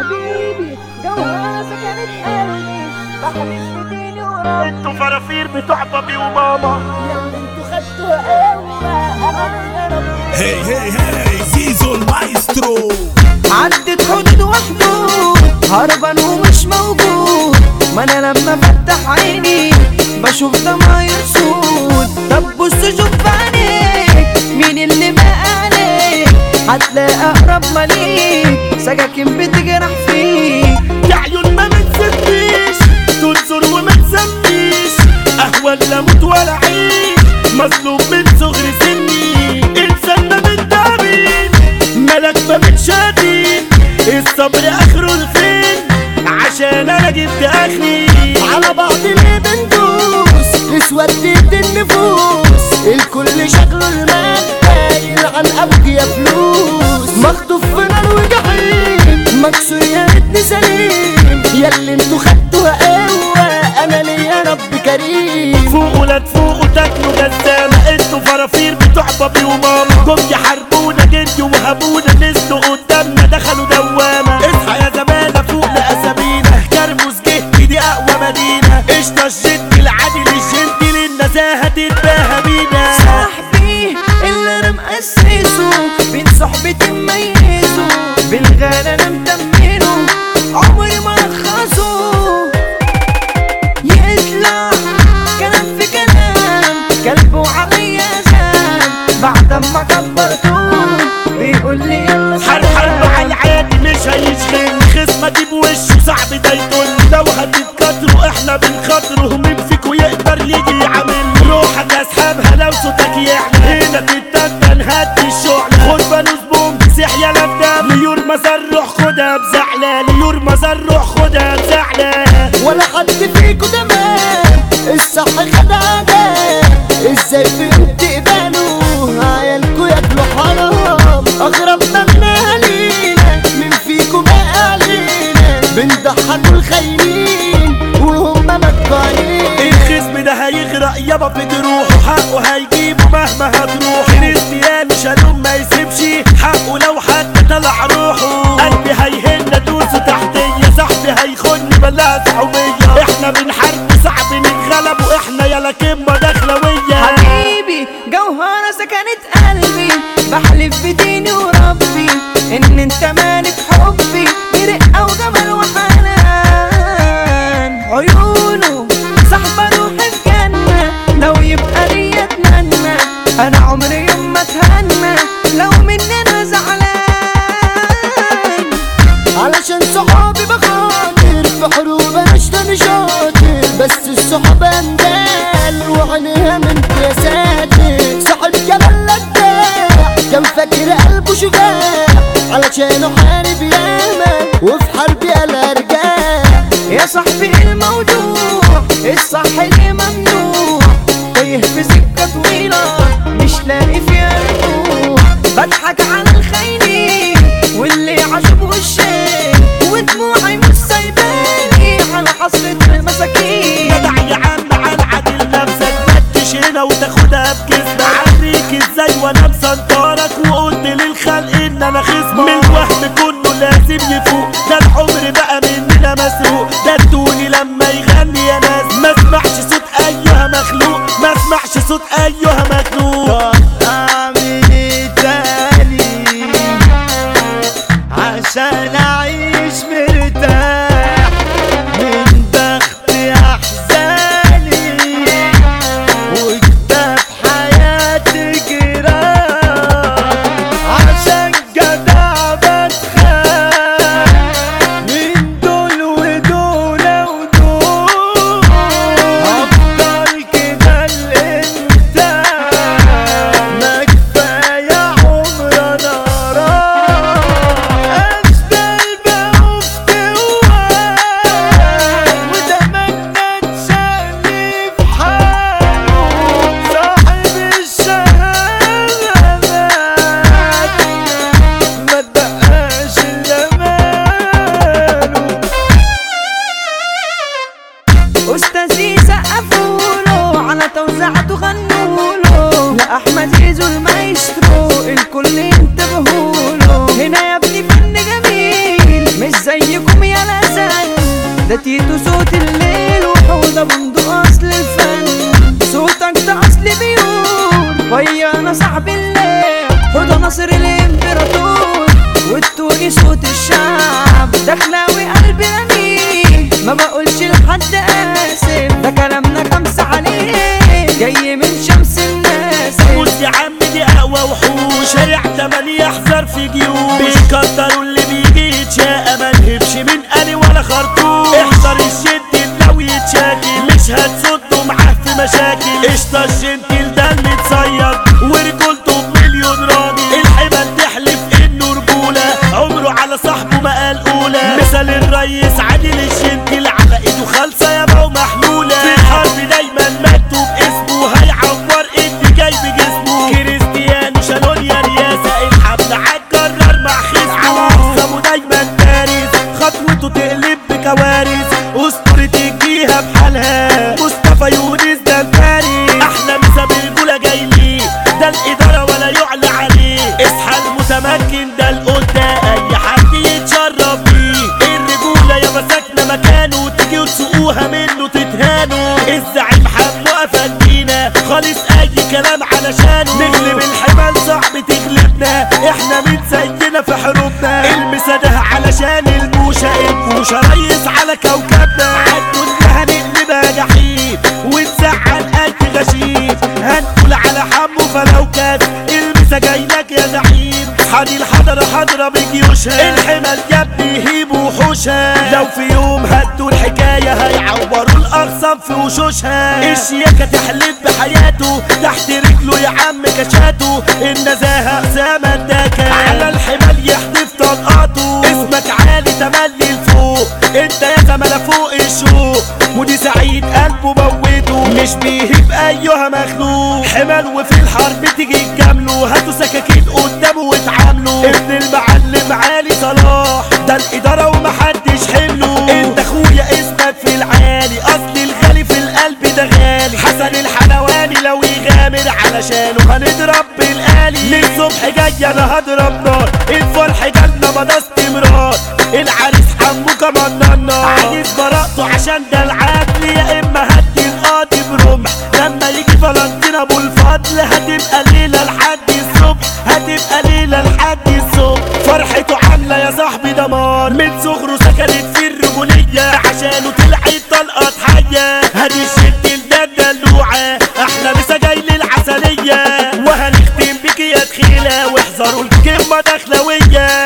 حبيبي جوها سكنت قلبي بحلف بديني وربي. انتوا فرافير بتوع بابي وماما يلا انتوا خدتوا قوة انا يا ربي. هي هي هي زيزو المايسترو. عدت حدود وحدود هربان ومش موجود، ما انا لما فتح عيني بشوف ضماير سود. طب بص شوف عينيك مين اللي بقى عليك، هتلاقي اقرب مليك سكاكين بتجرح فيك. يا عيون ما بتسديش تنصر وما تسميش، اهون لا موت ولا عيش، مظلوم من صغر سني، انسان ما بتدارين ملك ما بتشادين، الصبر اخره الفين عشان انا جبت اخري. على بعض ليه بندوس اسودت النفوس، الكل شكله المادة يلعن ابوك يا فلوس. مخطوف في نار وجحيم مكسور يا ريتني سليم، ياللي انتوا خدتوها قوة انا ليا رب كريم. فوقوا لا تفوقوا تاكلوا جزامة، انتوا فرافير بتوع بابي وماما، جم يحاربونا جريوا وهبونا، نزلوا قدامنا دخلوا دوامة. اصحى يا زمانة فوق لأسامينا، كرموز جه دي اقوى مدينة، قشطة الجد العادي للجنت للنزاهة تتباهى بينا. صاحبي اللي انا مأسسه بين صحبتي مميزه، بالغالي انا مدمنه عمري ما رخصه. يطلع كلام في كلام كلبه عليا غام، بعد ما كبرته بيقول لي يلا حرب على العادي مش هيشغل، خصمة دي بوشه صعب ده يطل، لو هتتكتروا احنا بنخاطره، مين فيكو يقدر يجي يعمل روحك اسحبها لو صوتك يعلى، هنا تتنتن هدي الشعلة، خد فانوس بوم سيح يا لفدة، ليور مزار روح خدها بزعلة، ليور مزار روح خدها بزعلة. ولا حد فيكو تمام الصح خدها ده، ازاي فيكو بتقبلوا عيالكوا ياكلوا حرام. اغرب مبنى لينا مين فيكو بقى علينا، بنضحكوا الخاينين وهم مكانين. الخصم ده هيغرق يابا في جروحه، حقه هيجيبه مهما هتروح، كريستيان شالوم ما يسيبش حقه لو حتى طلع روحه، قلبي هيهن ادوسه تحتيه، صاحبي هيخوني بلاها صحوبيه، احنا بنحارب صعب نتغلب واحنا يالا كمه دخلويه. حبيبي جوهرة سكنت قلبي بحلف بديني وربي ان انت مالك حبي برقة وجمال وحنان. عيونه صاحبة روحي في جنة، لو يبقى ليا اتمنى انا عمري يوم ما اتهنى لو مننا زعلان. علشان صحابي بخاطر في حروب انا اشتاني شاطر، بس الصحبة اندال وعينيها من يا ساتر. صاحب جمال لداع كان فاكر قلبه شجاع، علشانه حارب ياما وفي حربي قال ارجع. يا صاحبي الموضوع الصح اللي ممنوع، تايه في سكة طويلة مش لاقي فيها رجوع، بضحك على الخاينين واللي عجبه الشيء، ودموعي مش سايباني على حسرة المساكين. جدع يا عم على عدل نفسك، فتش هنا وتاخدها بكذبة، عريك ازاي وانا مسنطرك وقلت للخلق ان انا خصمك، من الوهم كله لازم يفوق، ده العمر بقى مننا مسروق، ده الدوني لما يغني يا ناس ما اسمعش صوت اي مصر الامبراطور والتوني صوت الشعب، دخلاوي قلبي غني ما بقولش لحد اسف، ده كلامنا خمسة عليه جاي من شمس الناس. موت يا عم دي اقوى وحوش، شارع 8 يحذر في جيوش، بيقدروا اللي بيجي يتشاقى ملهبش من قلي ولا خرطوش، احذر الشد لو يتشاكل مش هتصده معاه في مشاكل، قشطة الجنتل ده المتصيد ورجولته بمليون راجل، الحمل تحلف انه رجولة عمره على صاحبه ما قال اولى، مثل الريس عادل الجنتل على ايده خالصة يابا ومحلولة، في الحرب دايما مكتوب اسمه هيعور اللي جاي بجسمه، كريستيانو شالونيا رياسة الحمل عالجرار مع خصمه، على اقسامه دايما فارس خطوته تقلب بكوارث، اسطورة الجيهة بحالها مصطفى يونس ده الفارس، احلى مسا برجولة جايليه ده الادارة ولا يعلى عليه، اصحى المتمكن ده القدة اي حد يتشرف بيه، الرجولة يابا ساكنة مكانه تيجي وتسوقوها منه تتهانوا، الزعيم حمو افندينا خالص اي كلام علشانه، نغلب الحمال صعب تغلبنا احنا من زينا في حروبنا، المسا ده علشان البوشة ريس على كوكبنا، عالدنيا هنقلبها جحيم ونزعل قلب غشيم، هنقول على حمو فلو كان المسا جايلك يا زعيم، حدي الحضرة حضرة بجيوشها، الحمل يا ابني يهيبوا وحوشها، لو في يوم هدوا الحكاية هيعوروا الأغصان في وشوشها، الشياكة تحلف بحياته تحت رجله يا عم كشاته، النزاهة أسامة داكا على الحمل يحدف طلقاته، اسمك عالي تملي لفوق انت يا زملاء فوق الشوق، ودي سعيد قلبه موته مش بيهيب ايها مخلوق، حمل وفي الحرب تيجي تجامله هاتوا سكاكين قدامه واتعاملوا، ابن المعلم علي صلاح ده الاداره ومحدش حمله، انت اخويا اسمك في العالي اصل الغالي في القلب ده غالي، حسن الحلواني لو يغامر علشانه هنضرب بالآلي، للصبح جاي انا هضرب نار، الفرح جالنا مدى استمرار، العريس حمو كمان النار، عايز براءته عشان ده العدل، يا اما هدي القاضي برمح، لما يجي فلانتين ابو الفضل هتبقى ليله لحد الصبح، هتبقى ليله لحد الصبح، فرحته عامله يا صاحبي دمار، من صغره سكنت في الرجوليه عشانه طلعت طلقه حيه، هدي الشد ده الدلوعه احلى مسا جاي للعسليه، وهنختم بك يا تخيله واحذروا الكلمه دخلويه.